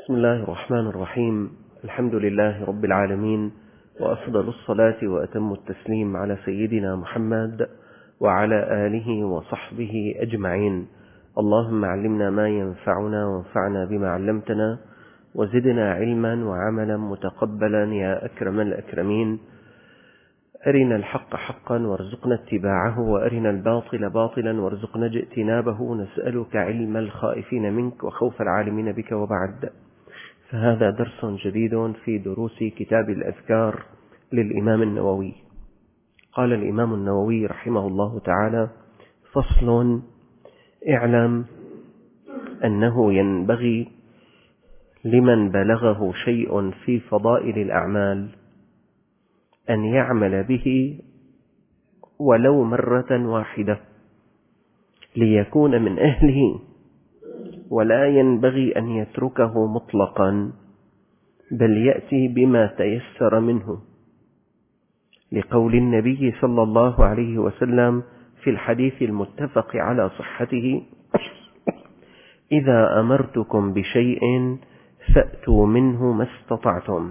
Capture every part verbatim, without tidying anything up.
بسم الله الرحمن الرحيم. الحمد لله رب العالمين، وأفضل الصلاة وأتم التسليم على سيدنا محمد وعلى آله وصحبه أجمعين. اللهم علمنا ما ينفعنا وانفعنا بما علمتنا، وزدنا علما وعملا متقبلا يا أكرم الأكرمين. أرنا الحق حقا وارزقنا اتباعه، وأرنا الباطل باطلا وارزقنا اجتنابه. نسألك علم الخائفين منك وخوف العالمين بك. وبعد، فهذا درس جديد في دروس كتاب الأذكار للإمام النووي. قال الإمام النووي رحمه الله تعالى: فصل: اعلم أنه ينبغي لمن بلغه شيء في فضائل الأعمال أن يعمل به ولو مرة واحدة ليكون من أهله، ولا ينبغي أن يتركه مطلقا، بل يأتي بما تيسر منه، لقول النبي صلى الله عليه وسلم في الحديث المتفق على صحته: إذا أمرتكم بشيء فأتوا منه ما استطعتم.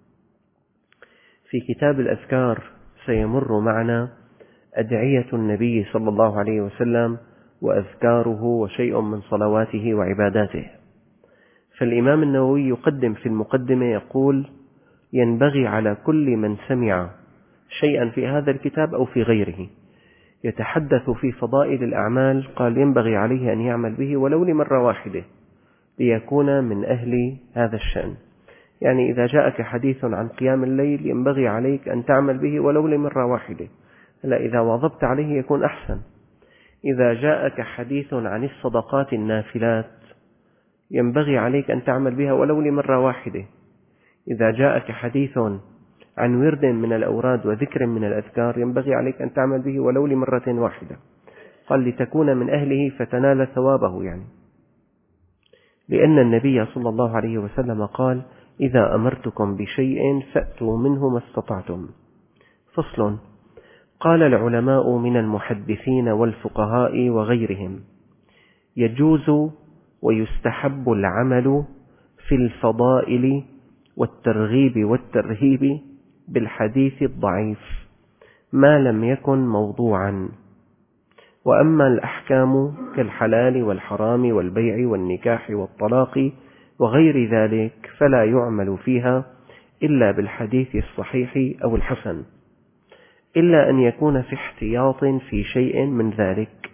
في كتاب الأذكار سيمر معنا أدعية النبي صلى الله عليه وسلم وأذكاره وشيء من صلواته وعباداته. فالإمام النووي يقدم في المقدمة يقول: ينبغي على كل من سمع شيئا في هذا الكتاب أو في غيره يتحدث في فضائل الأعمال، قال ينبغي عليه أن يعمل به ولو لمرة واحدة ليكون من أهل هذا الشأن. يعني إذا جاءك حديث عن قيام الليل ينبغي عليك أن تعمل به ولو لمرة واحدة، لا إذا واظبت عليه يكون أحسن. إذا جاءك حديث عن الصدقات النافلات ينبغي عليك أن تعمل بها ولو لمرة واحدة. إذا جاءك حديث عن ورد من الأوراد وذكر من الأذكار ينبغي عليك أن تعمل به ولو لمرة واحدة. قال: لتكون من أهله فتنال ثوابه، يعني لأن النبي صلى الله عليه وسلم قال: إذا أمرتكم بشيء فأتوا منه ما استطعتم. فصل: قال العلماء من المحدثين والفقهاء وغيرهم: يجوز ويستحب العمل في الفضائل والترغيب والترهيب بالحديث الضعيف ما لم يكن موضوعا، وأما الأحكام كالحلال والحرام والبيع والنكاح والطلاق وغير ذلك فلا يعمل فيها إلا بالحديث الصحيح أو الحسن، إلا أن يكون في احتياط في شيء من ذلك.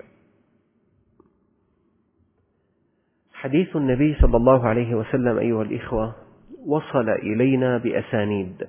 حديث النبي صلى الله عليه وسلم أيها الإخوة وصل إلينا بأسانيد،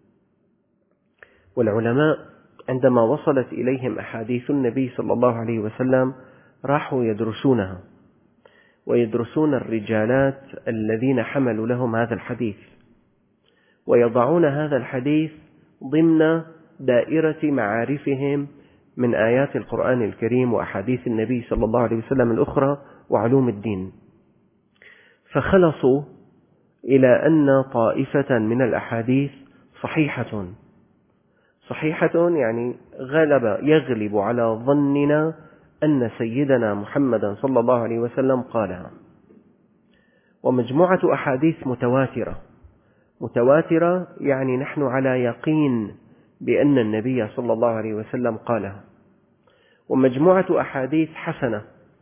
والعلماء عندما وصلت إليهم أحاديث النبي صلى الله عليه وسلم راحوا يدرسونها، ويدرسون الرجالات الذين حملوا لهم هذا الحديث، ويضعون هذا الحديث ضمن دائرة معارفهم من آيات القرآن الكريم وأحاديث النبي صلى الله عليه وسلم الأخرى وعلوم الدين. فخلصوا إلى أن طائفة من الأحاديث صحيحة صحيحة يعني غلب يغلب على ظننا أن سيدنا محمدا صلى الله عليه وسلم قالها، ومجموعة أحاديث متواترة متواترة يعني نحن على يقين بأن النبي صلى الله عليه وسلم قالها، ومجموعة أحاديث حسنة،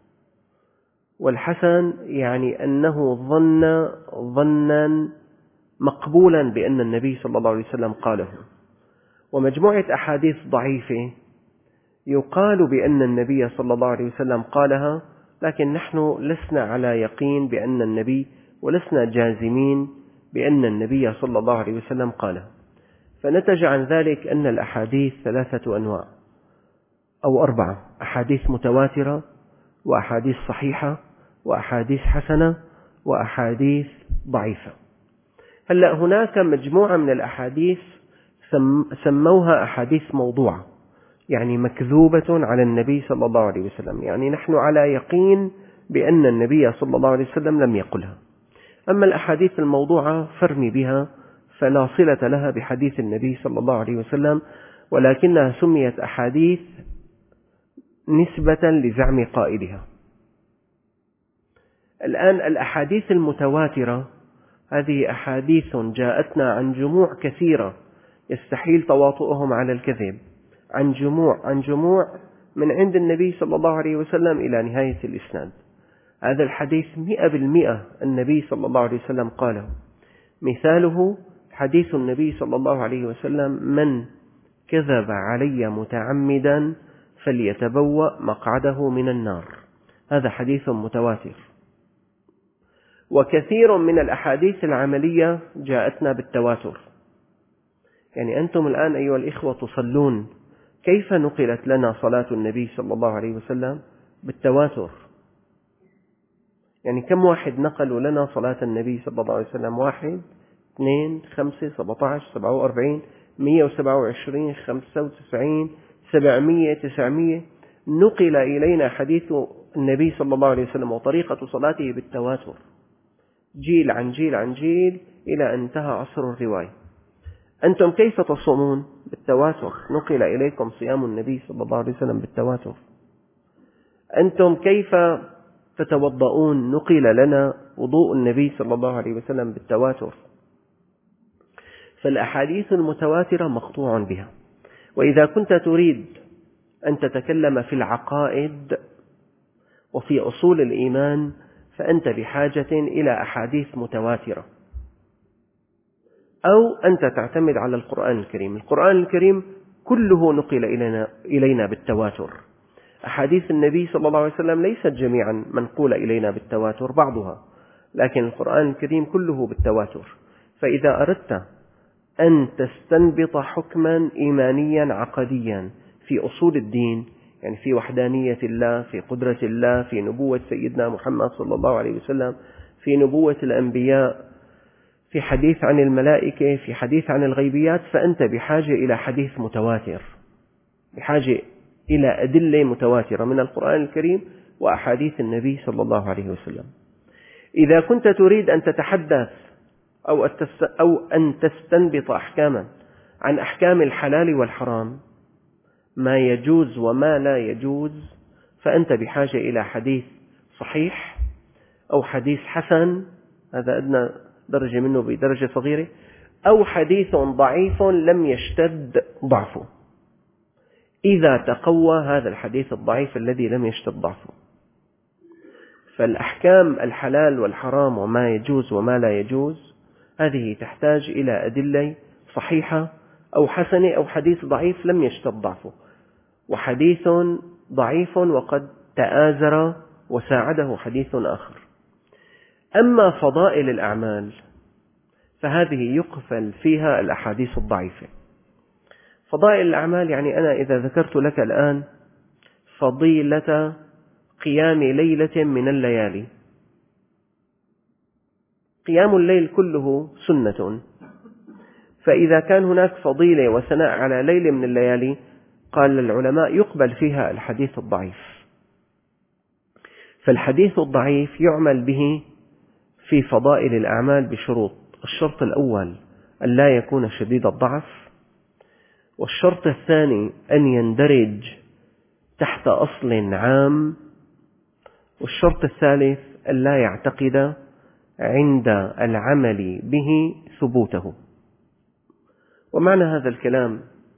والحسن يعني أنه ظن ظنا مقبولا بأن النبي صلى الله عليه وسلم قاله، ومجموعة أحاديث ضعيفة يقال بأن النبي صلى الله عليه وسلم قالها، لكن نحن لسنا على يقين بأن النبي ولسنا جازمين بأن النبي صلى الله عليه وسلم قالها. فنتج عن ذلك أن الأحاديث ثلاثة أنواع أو أربعة: أحاديث متواترة، وأحاديث صحيحة، وأحاديث حسنة، وأحاديث ضعيفة. هلأ هناك مجموعة من الأحاديث سموها أحاديث موضوعة، يعني مكذوبة على النبي صلى الله عليه وسلم، يعني نحن على يقين بأن النبي صلى الله عليه وسلم لم يقلها. أما الأحاديث الموضوعة فارمي بها، فلا صلة لها بحديث النبي صلى الله عليه وسلم، ولكنها سميت أحاديث نسبة لزعم قائلها. الآن الأحاديث المتواترة هذه أحاديث جاءتنا عن جموع كثيرة يستحيل تواطؤهم على الكذب، عن جموع عن جموع من عند النبي صلى الله عليه وسلم إلى نهاية الإسناد. هذا الحديث مئة بالمئة النبي صلى الله عليه وسلم قاله. مثاله حديث النبي صلى الله عليه وسلم: من كذب علي متعمدا فليتبوأ مقعده من النار. هذا حديث متواتر. وكثير من الأحاديث العملية جاءتنا بالتواتر. يعني أنتم الآن أيها الإخوة تصلون، كيف نقلت لنا صلاة النبي صلى الله عليه وسلم؟ بالتواتر. يعني كم واحد نقلوا لنا صلاة النبي صلى الله عليه وسلم؟ واحد، اثنين، خمسة، سبعة عشر، سبعة وأربعين، مئة وسبعة وعشرين، خمسة وتسعين، سبعمئة، تسعمئة. نقل إلينا حديث النبي صلى الله عليه وسلم وطريقة صلاته بالتواتر، جيل عن جيل عن جيل، إلى أن انتهى عصر الرواية. أنتم كيف تصومون؟ بالتواتر. نقل إليكم صيام النبي صلى الله عليه وسلم بالتواتر. أنتم كيف تتوضؤون؟ نقل لنا وضوء النبي صلى الله عليه وسلم بالتواتر. فالأحاديث المتواترة مقطوع بها. وإذا كنت تريد أن تتكلم في العقائد وفي أصول الإيمان فأنت بحاجة إلى أحاديث متواترة، أو أنت تعتمد على القرآن الكريم. القرآن الكريم كله نقل إلينا, إلينا بالتواتر. أحاديث النبي صلى الله عليه وسلم ليست جميعا منقولة إلينا بالتواتر، بعضها، لكن القرآن الكريم كله بالتواتر. فإذا أردت أن تستنبط حكما إيمانيا عقديا في أصول الدين، يعني في وحدانية الله، في قدرة الله، في نبوة سيدنا محمد صلى الله عليه وسلم، في نبوة الأنبياء، في حديث عن الملائكة، في حديث عن الغيبيات، فأنت بحاجة إلى حديث متواتر، بحاجة إلى أدلة متواترة من القرآن الكريم وأحاديث النبي صلى الله عليه وسلم. إذا كنت تريد أن تتحدث أو أن تستنبط أحكاما عن أحكام الحلال والحرام، ما يجوز وما لا يجوز، فأنت بحاجة إلى حديث صحيح أو حديث حسن، هذا أدنى درجة منه بدرجة صغيرة، أو حديث ضعيف لم يشتد ضعفه. إذا تقوى هذا الحديث الضعيف الذي لم يشتد ضعفه، فالأحكام الحلال والحرام وما يجوز وما لا يجوز هذه تحتاج إلى أدلة صحيحة أو حسنة أو حديث ضعيف لم يشتد ضعفه، وحديث ضعيف وقد تآزر وساعده حديث آخر. أما فضائل الأعمال فهذه يقفل فيها الأحاديث الضعيفة. فضائل الأعمال يعني أنا إذا ذكرت لك الآن فضيلة قيام ليلة من الليالي، قيام الليل كله سنة، فإذا كان هناك فضيلة وثناء على ليلة من الليالي، قال العلماء يقبل فيها الحديث الضعيف. فالحديث الضعيف يعمل به في فضائل الأعمال بشروط: الشرط الأول أن لا يكون شديد الضعف، والشرط الثاني أن يندرج تحت أصل عام، والشرط الثالث أن لا يعتقد عند العمل به ثبوته. ومعنى هذا الكلام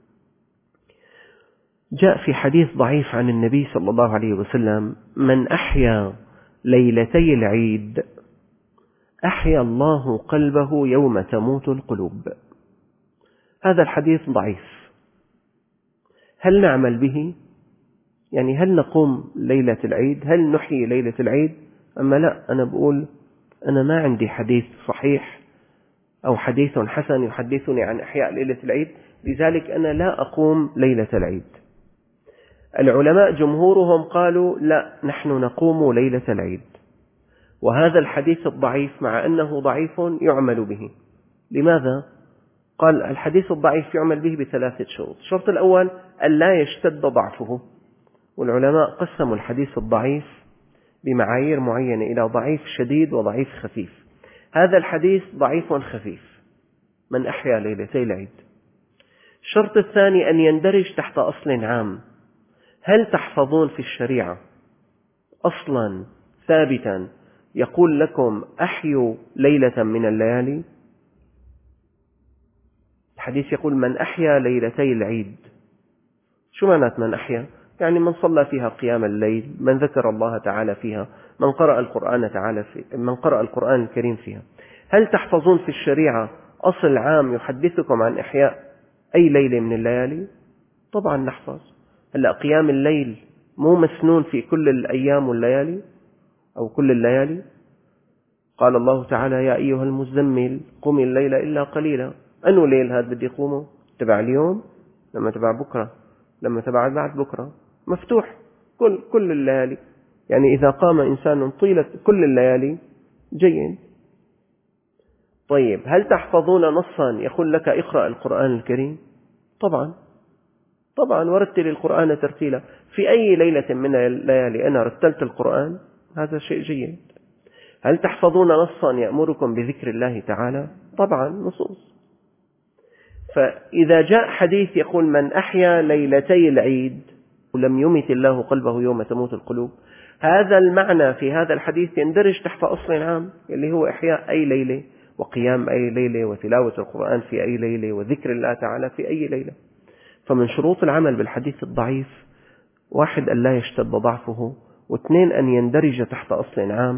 جاء في حديث ضعيف عن النبي صلى الله عليه وسلم: من أحيا ليلتي العيد أحيا الله قلبه يوم تموت القلوب. هذا الحديث ضعيف. هل نعمل به؟ يعني هل نقوم ليلة العيد؟ هل نحيي ليلة العيد؟ أما لا، أنا بقول أنا ما عندي حديث صحيح أو حديث حسن يحدثني عن إحياء ليلة العيد، لذلك أنا لا أقوم ليلة العيد. العلماء جمهورهم قالوا لا، نحن نقوم ليلة العيد. وهذا الحديث الضعيف مع أنه ضعيف يعمل به. لماذا؟ قال الحديث الضعيف يعمل به بثلاثة شروط. الشرط الأول أن لا يشتد ضعفه، والعلماء قسموا الحديث الضعيف بمعايير معينة إلى ضعيف شديد وضعيف خفيف. هذا الحديث ضعيف خفيف، من أحيا ليلتي العيد. الشرط الثاني أن يندرج تحت أصل عام. هل تحفظون في الشريعة أصلا ثابتا يقول لكم أحيوا ليلة من الليالي؟ الحديث يقول من أحيا ليلتي العيد. شو معنات من أحيا؟ يعني من صلى فيها قيام الليل، من ذكر الله تعالى فيها، من قرأ القرآن تعالى في من قرأ القرآن الكريم فيها. هل تحفظون في الشريعة أصل عام يحدثكم عن إحياء أي ليلة من الليالي؟ طبعا نحفظ. هلأ قيام الليل مو مسنون في كل الأيام والليالي أو كل الليالي؟ قال الله تعالى يا أيها المزمل قم الليل إلا قليلا. أنو ليل هذا بدي يقومه؟ تبع اليوم؟ لما تبع بكرة؟ لما تبع بعد بكرة؟ مفتوح كل كل الليالي. يعني إذا قام إنسان طيلة كل الليالي جيد. طيب هل تحفظون نصا يقول لك اقرأ القرآن الكريم؟ طبعا طبعا ورتل القرآن ترتيلا. في أي ليلة من الليالي أنا رتلت القرآن؟ هذا شيء جيد. هل تحفظون نصا يأمركم بذكر الله تعالى؟ طبعا نصوص. فإذا جاء حديث يقول من أحيا ليلتي العيد ولم يمت الله قلبه يوم تموت القلوب، هذا المعنى في هذا الحديث يندرج تحت أصل عام اللي هو إحياء أي ليلة وقيام أي ليلة وتلاوة القرآن في أي ليلة وذكر الله تعالى في أي ليلة. فمن شروط العمل بالحديث الضعيف واحد أن لا يشتد ضعفه، واثنين أن يندرج تحت أصل عام،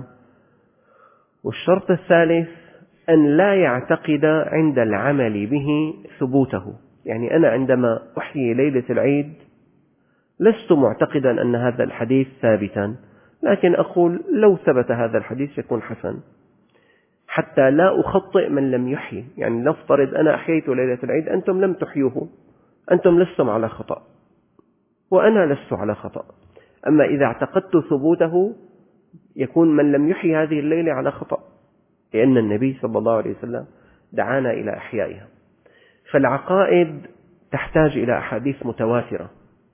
والشرط الثالث أن لا يعتقد عند العمل به ثبوته. يعني أنا عندما أحيي ليلة العيد لست معتقدا أن هذا الحديث ثابتا، لكن أقول لو ثبت هذا الحديث يكون حسن، حتى لا أخطئ من لم يحيي. يعني نفترض أنا أحييت ليلة العيد، أنتم لم تحيوه، أنتم لستم على خطأ وأنا لست على خطأ. أما إذا اعتقدت ثبوته يكون من لم يحيي هذه الليلة على خطأ، لأن النبي صلى الله عليه وسلم دعانا إلى إحيائها. فالعقائد تحتاج إلى أحاديث متواترة.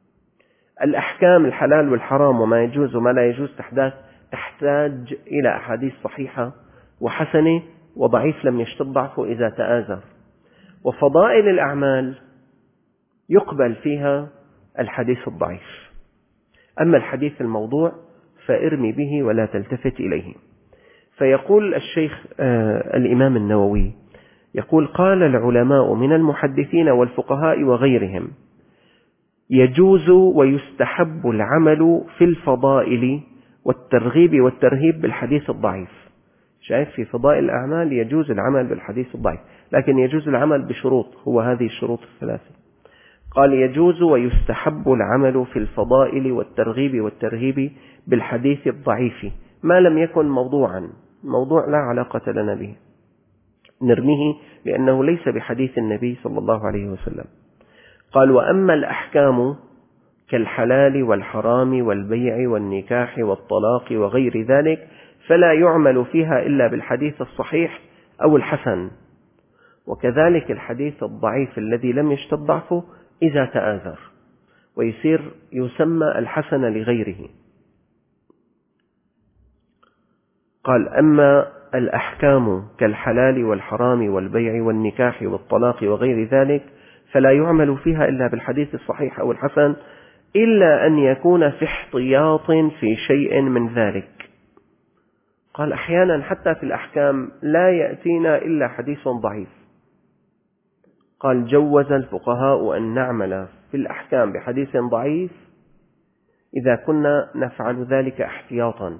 الأحكام الحلال والحرام وما يجوز وما لا يجوز تحتاج إلى أحاديث صحيحة وحسنة، وضعيف لم يشتد ضعفه إذا تآزر. وفضائل الأعمال يقبل فيها الحديث الضعيف. أما الحديث الموضوع فارمي به ولا تلتفت إليه. فيقول الشيخ آه الإمام النووي يقول قال العلماء من المحدثين والفقهاء وغيرهم يجوز ويستحب العمل في الفضائل والترغيب والترهيب بالحديث الضعيف. شايف في فضائل الأعمال يجوز العمل بالحديث الضعيف، لكن يجوز العمل بشروط، هو هذه الشروط الثلاثة. قال يجوز ويستحب العمل في الفضائل والترغيب والترهيب بالحديث الضعيف ما لم يكن موضوعا. موضوع لا علاقة لنا به، نرميه لأنه ليس بحديث النبي صلى الله عليه وسلم. قال وأما الأحكام كالحلال والحرام والبيع والنكاح والطلاق وغير ذلك فلا يعمل فيها إلا بالحديث الصحيح أو الحسن، وكذلك الحديث الضعيف الذي لم يشتد ضعفه إذا تآزر، ويصير يسمى الحسن لغيره. قال أما الأحكام كالحلال والحرام والبيع والنكاح والطلاق وغير ذلك فلا يعمل فيها إلا بالحديث الصحيح أو الحسن، إلا أن يكون في احتياط في شيء من ذلك. قال أحيانا حتى في الأحكام لا يأتينا إلا حديث ضعيف. قال جوز الفقهاء أن نعمل في الأحكام بحديث ضعيف إذا كنا نفعل ذلك احتياطا،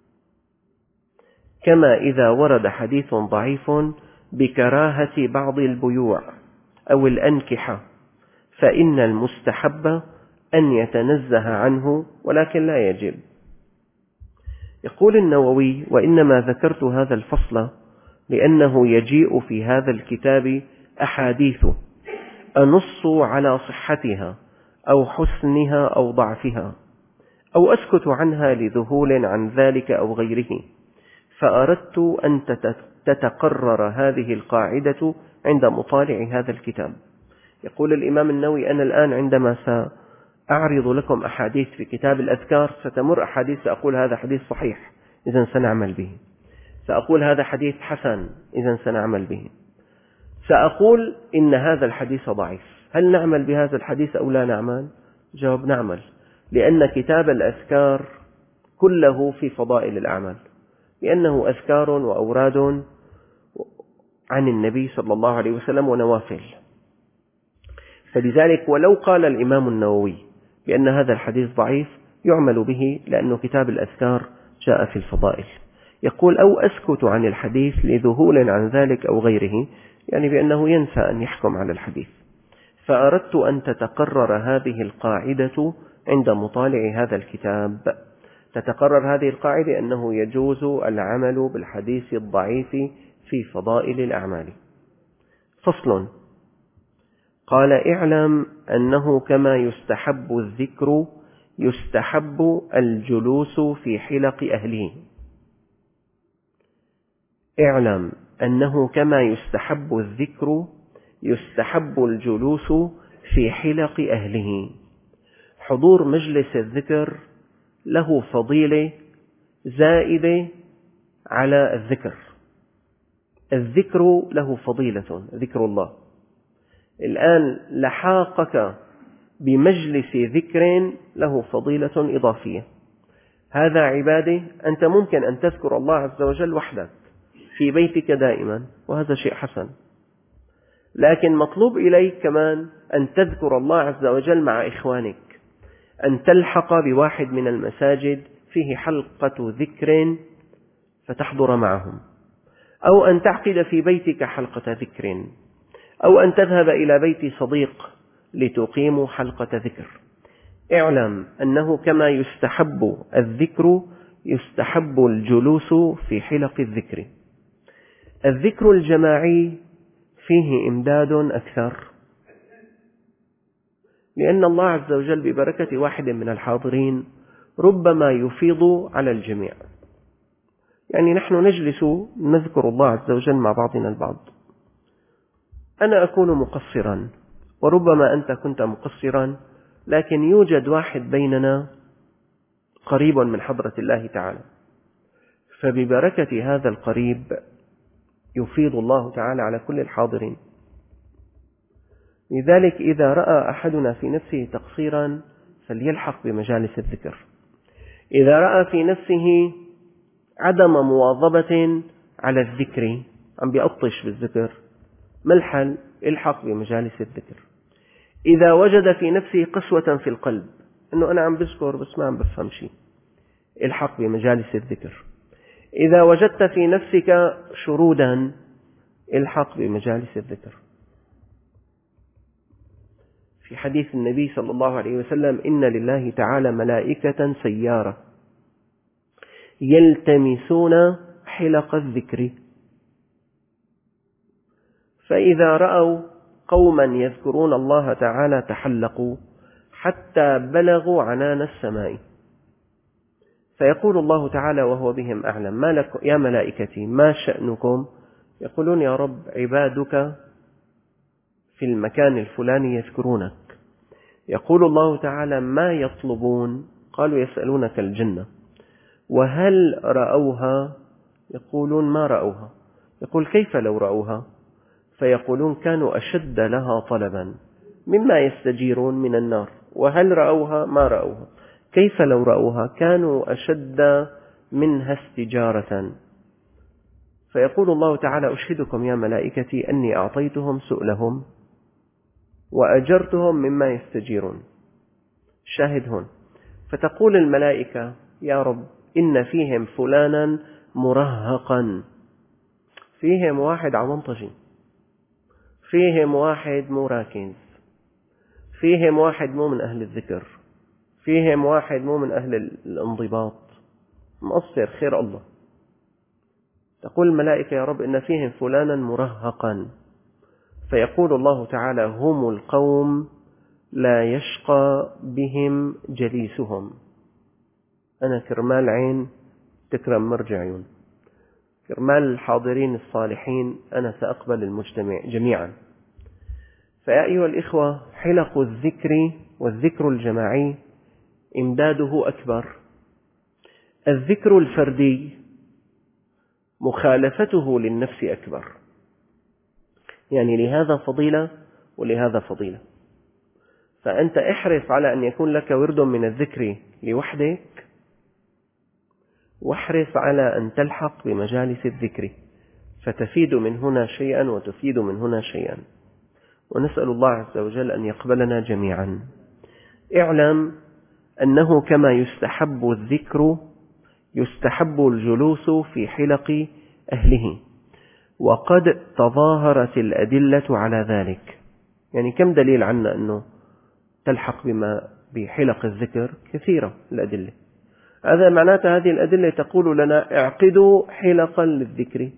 كما إذا ورد حديث ضعيف بكراهة بعض البيوع أو الأنكحة، فإن المستحب أن يتنزه عنه ولكن لا يجب. يقول النووي وإنما ذكرت هذا الفصل لأنه يجيء في هذا الكتاب أحاديث أنص على صحتها أو حسنها أو ضعفها، أو أسكت عنها لذهول عن ذلك أو غيره، فأردت أن تتقرر هذه القاعدة عند مطالع هذا الكتاب. يقول الإمام النووي أنا الآن عندما سأعرض لكم أحاديث في كتاب الأذكار ستمر أحاديث سأقول هذا حديث صحيح إذن سنعمل به، سأقول هذا حديث حسن إذن سنعمل به، سأقول إن هذا الحديث ضعيف، هل نعمل بهذا الحديث أو لا نعمل؟ جواب نعمل، لأن كتاب الأذكار كله في فضائل الأعمال، لأنه أذكار وأوراد عن النبي صلى الله عليه وسلم ونوافل. فلذلك ولو قال الإمام النووي بأن هذا الحديث ضعيف يعمل به، لأن كتاب الأذكار جاء في الفضائل. يقول: أو أسكت عن الحديث لذهول عن ذلك أو غيره، يعني بأنه ينسى أن يحكم على الحديث. فأردت أن تتقرر هذه القاعدة عند مطالع هذا الكتاب. تتقرر هذه القاعدة أنه يجوز العمل بالحديث الضعيف في فضائل الأعمال. فصل. قال: اعلم أنه كما يستحب الذكر يستحب الجلوس في حلق أهله. اعلم أنه كما يستحب الذكر يستحب الجلوس في حلق أهله. حضور مجلس الذكر له فضيلة زائدة على الذكر. الذكر له فضيلة، ذكر الله. الآن لحاقك بمجلس ذكر له فضيلة إضافية. هذا عبادة، أنت ممكن أن تذكر الله عز وجل وحدك في بيتك دائما، وهذا شيء حسن، لكن مطلوب إليك كمان أن تذكر الله عز وجل مع إخوانك، أن تلحق بواحد من المساجد فيه حلقة ذكر فتحضر معهم، أو أن تعقد في بيتك حلقة ذكر، أو أن تذهب إلى بيت صديق لتقيموا حلقة ذكر. اعلم أنه كما يستحب الذكر يستحب الجلوس في حلق الذكر. الذكر الجماعي فيه إمداد أكثر، لأن الله عز وجل ببركة واحد من الحاضرين ربما يفيض على الجميع. يعني نحن نجلس نذكر الله عز وجل مع بعضنا البعض، أنا أكون مقصرا وربما أنت كنت مقصرا، لكن يوجد واحد بيننا قريب من حضرة الله تعالى، فببركة هذا القريب يفيض الله تعالى على كل الحاضرين. لذلك إذا رأى أحدنا في نفسه تقصيرا فليلحق بمجالس الذكر. إذا رأى في نفسه عدم مواظبة على الذكر، عم بيقطش بالذكر، ما الحل؟ الحق بمجالس الذكر. إذا وجد في نفسه قسوة في القلب، أنه أنا عم بذكر بس ما عم بفهم شيء، الحق بمجالس الذكر. إذا وجدت في نفسك شرودا، الحق بمجالس الذكر. في حديث النبي صلى الله عليه وسلم: إن لله تعالى ملائكة سيارة يلتمسون حلق الذكر، فإذا رأوا قوما يذكرون الله تعالى تحلقوا حتى بلغوا عنان السماء، فيقول الله تعالى وهو بهم أعلم: ما لكم يا ملائكتي ما شأنكم؟ يقولون: يا رب عبادك في المكان الفلاني يذكرونك. يقول الله تعالى: ما يطلبون؟ قالوا: يسألونك الجنة. وهل رأوها؟ يقولون: ما رأوها. يقول: كيف لو رأوها؟ فيقولون: كانوا أشد لها طلبا مما يستجيرون من النار. وهل رأوها؟ ما رأوها. كيف لو رأوها؟ كانوا أشد منها استجارة. فيقول الله تعالى: أشهدكم يا ملائكتي أني أعطيتهم سؤلهم وأجرتهم مما يستجيرون. شاهد هون. فتقول الملائكة: يا رب إن فيهم فلانا مرهقا، فيهم واحد عمنطجي، فيهم واحد مو راكز، فيهم واحد مو من أهل الذكر، فيهم واحد مو من أهل الانضباط، مقصر خير الله. تقول الملائكة: يا رب إن فيهم فلانا مرهقا. فيقول الله تعالى: هم القوم لا يشقى بهم جليسهم. أنا كرمال عين تكرم مرجع عيون، كرمال الحاضرين الصالحين أنا سأقبل المجتمع جميعا. فيا أيها الإخوة، حلق الذكر والذكر الجماعي إمداده أكبر. الذكر الفردي مخالفته للنفس أكبر، يعني لهذا فضيلة ولهذا فضيلة. فأنت احرص على أن يكون لك ورد من الذكر لوحدك، واحرص على أن تلحق بمجالس الذكر، فتفيد من هنا شيئا وتفيد من هنا شيئا، ونسأل الله عز وجل أن يقبلنا جميعا. اعلم أنه كما يستحب الذكر يستحب الجلوس في حلق أهله، وقد تظاهرت الأدلة على ذلك. يعني كم دليل عنا أنه تلحق بما بحلق الذكر؟ كثيرة الأدلة. هذا معناته هذه الأدلة تقول لنا اعقدوا حلقا للذكر،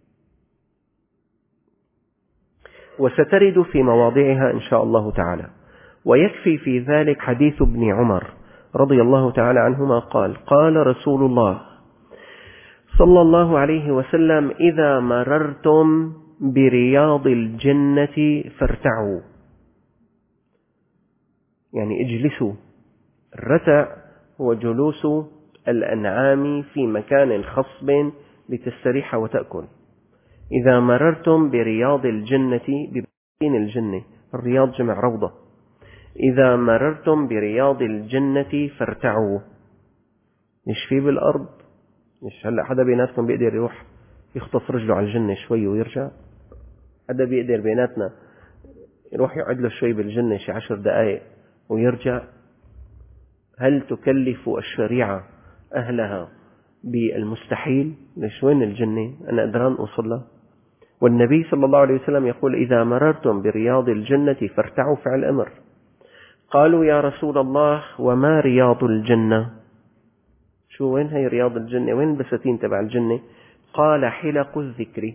وسترد في مواضعها إن شاء الله تعالى. ويكفي في ذلك حديث ابن عمر رضي الله تعالى عنهما قال: قال رسول الله صلى الله عليه وسلم: إذا مررتم برياض الجنة فارتعوا، يعني اجلسوا. الرتع هو جلوس الأنعام في مكان خصب لتستريح وتأكل. إذا مررتم برياض الجنة، ببين الجنة، الرياض جمع روضة. إذا مررتم برياض الجنة فارتعوا. مش في بالأرض؟ مش هلأ حدا بيناتكم بيقدر يروح يخطف رجله على الجنة شوي ويرجع؟ حدا بيقدر بيناتنا يروح يقعد له شوي بالجنة شي عشر دقائق ويرجع؟ هل تكلف الشريعة أهلها بالمستحيل؟ ليش وين الجنة؟ أنا قدران أوصل لها. والنبي صلى الله عليه وسلم يقول: إذا مررتم برياض الجنة فارتعوا، فعل أمر. قالوا: يا رسول الله وما رياض الجنة؟ شو وين هي رياض الجنة؟ وين البساتين تبع الجنة؟ قال: حلق الذكر،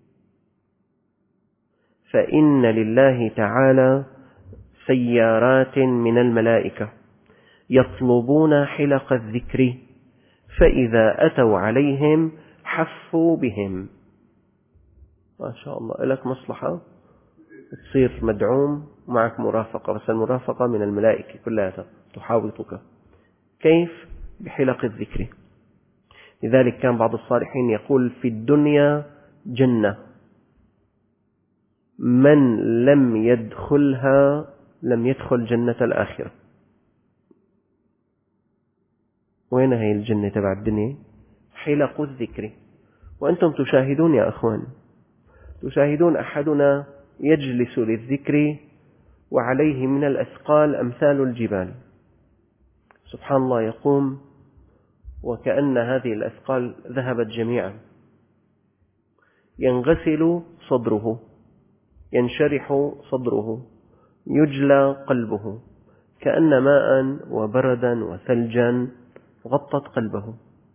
فإن لله تعالى سيارات من الملائكة يطلبون حلق الذكر، فإذا أتوا عليهم حفوا بهم. ما شاء الله، لك مصلحة تصير مدعوم ومعك مرافقة، بس المرافقة من الملائكة كلها تحاوطك. كيف؟ بحلق الذكر. لذلك كان بعض الصالحين يقول: في الدنيا جنة، من لم يدخلها لم يدخل جنة الآخرة. وين هي الجنة تبع الدنيا؟ حلق الذكر. وأنتم تشاهدون يا أخوان، تشاهدون أحدنا يجلس للذكر وعليه من الأثقال أمثال الجبال، سبحان الله، يقوم وكأن هذه الأثقال ذهبت جميعا، ينغسل صدره، ينشرح صدره، يجلى قلبه، كأن ماء وبردا وثلجا غطت قلبه.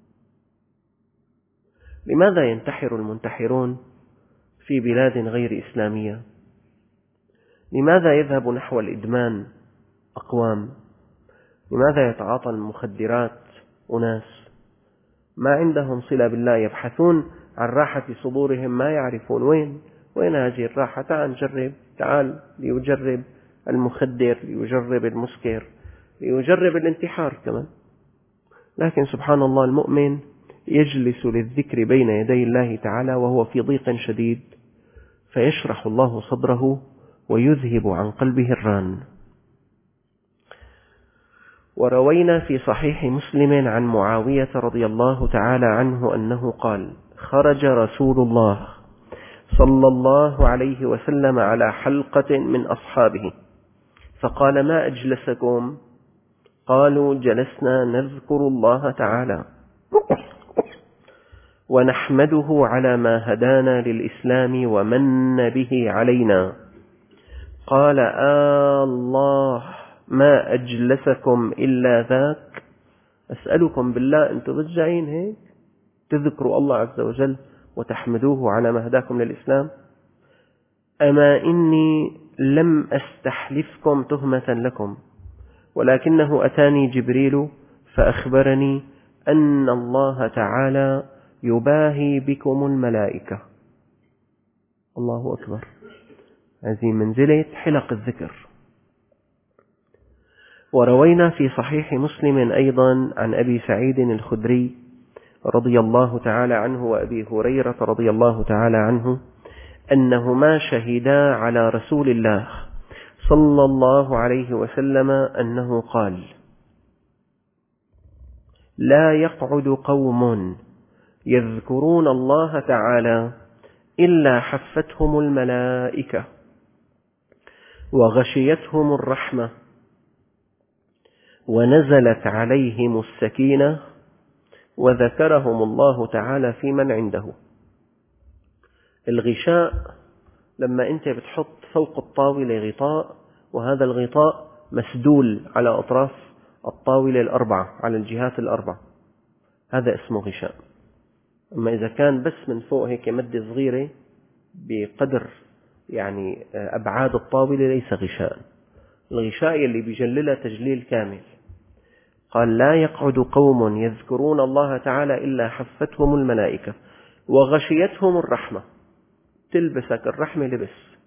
لماذا ينتحر المنتحرون في بلاد غير إسلامية؟ لماذا يذهب نحو الإدمان أقوام؟ لماذا يتعاطى المخدرات أناس ما عندهم صلة بالله، يبحثون عن راحة صدورهم، ما يعرفون وين وين هذه الراحة. تعال نجرب، تعال ليجرب المخدر، ليجرب المسكر، ليجرب الانتحار كمان. لكن سبحان الله، المؤمن يجلس للذكر بين يدي الله تعالى وهو في ضيق شديد، فيشرح الله صدره ويذهب عن قلبه الران. وروينا في صحيح مسلم عن معاوية رضي الله تعالى عنه أنه قال: خرج رسول الله صلى الله عليه وسلم على حلقة من أصحابه فقال: ما أجلسكم؟ قالوا: جلسنا نذكر الله تعالى ونحمده على ما هدانا للإسلام ومن به علينا. قال: آه الله ما أجلسكم إلا ذاك. أسألكم بالله، أنتم بتجعين هيك تذكروا الله عز وجل وتحمدوه على ما هداكم للإسلام؟ أما إني لم أستحلفكم تهمة لكم، ولكنه أتاني جبريل فأخبرني أن الله تعالى يباهي بكم الملائكة. الله أكبر، هذه منزلة حلق الذكر. وروينا في صحيح مسلم أيضا عن أبي سعيد الخدري رضي الله تعالى عنه وأبي هريرة رضي الله تعالى عنه أنهما شهدا على رسول الله صلى الله عليه وسلم أنه قال: لا يقعد قوم يذكرون الله تعالى إلا حفتهم الملائكة وغشيتهم الرحمة ونزلت عليهم السكينة وذكرهم الله تعالى في من عنده. الغشاء لما أنت بتحط فوق الطاولة غطاء، وهذا الغطاء مسدول على أطراف الطاولة الأربعة، على الجهات الأربعة، هذا اسمه غشاء. أما إذا كان بس من فوق هيك مدة صغيرة بقدر يعني أبعاد الطاولة ليس غشاء. الغشاء اللي بيجللها تجليل كامل. قال لا يقعد قوم يذكرون الله تعالى إلا حفتهم الملائكة وغشيتهم الرحمة، تلبسك الرحمة لبس،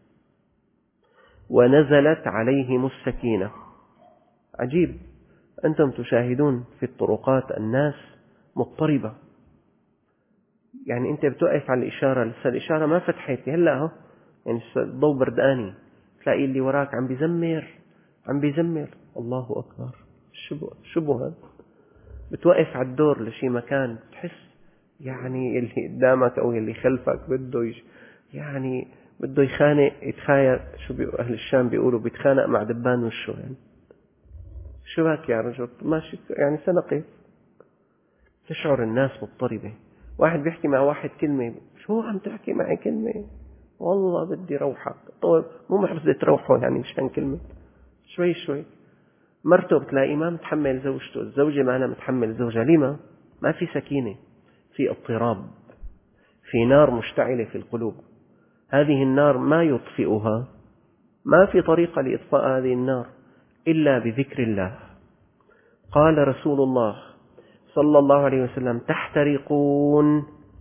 ونزلت عليهم السكينة. عجيب، أنتم تشاهدون في الطرقات الناس مضطربة، يعني أنت بتوقف على الإشارة، لسه الإشارة ما فتحت هلأ اهو، يعني الضوء برداني، تلاقي اللي وراك عم بيزمر عم بيزمر، الله أكبر، شبه شبه هذا. بتوقف على الدور لشي مكان، تحس يعني اللي قدامك أو اللي خلفك بده يج... يعني بده يخانق يتخايل، شو بيقول أهل الشام، بيقولوا بيتخانق مع دبان وشه، يعني شو بك يا رجل ماشي، يعني سنقف. تشعر الناس مضطربة. واحد بيحكي مع واحد كلمة، شو عم تحكي معي كلمة، والله بدي روحك، طيب مو محبس تروحه يعني مشان كلمة، شوي شوي. مرته بتلاقي ما متحمل زوجته، الزوجة ما أنا متحمل زوجها، لما؟ ما في سكينة، في اضطراب، في نار مشتعلة في القلوب. هذه النار ما يطفئها، ما في طريقة لإطفاء هذه النار إلا بذكر الله. قال رسول الله صلى الله عليه وسلم تحترقون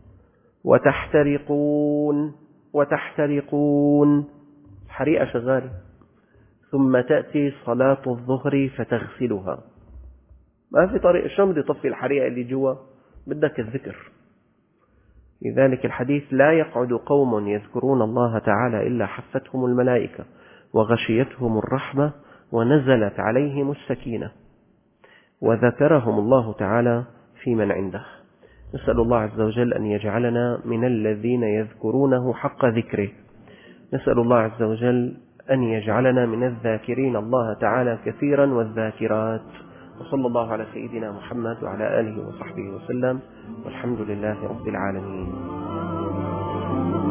وتحترقون وتحترقون، حريقة شغالة، ثم تأتي صلاة الظهر فتغسلها. ما في طريق، شو بدي يطفي الحريقة اللي جوا؟ بدك الذكر. لذلك الحديث لا يقعد قوم يذكرون الله تعالى إلا حفتهم الملائكة وغشيتهم الرحمة ونزلت عليهم السكينة وذكرهم الله تعالى في من عنده. نسأل الله عز وجل أن يجعلنا من الذين يذكرونه حق ذكره. نسأل الله عز وجل أن يجعلنا من الذاكرين الله تعالى كثيرا والذاكرات. وصلى الله على سيدنا محمد وعلى آله وصحبه وسلم، والحمد لله رب العالمين.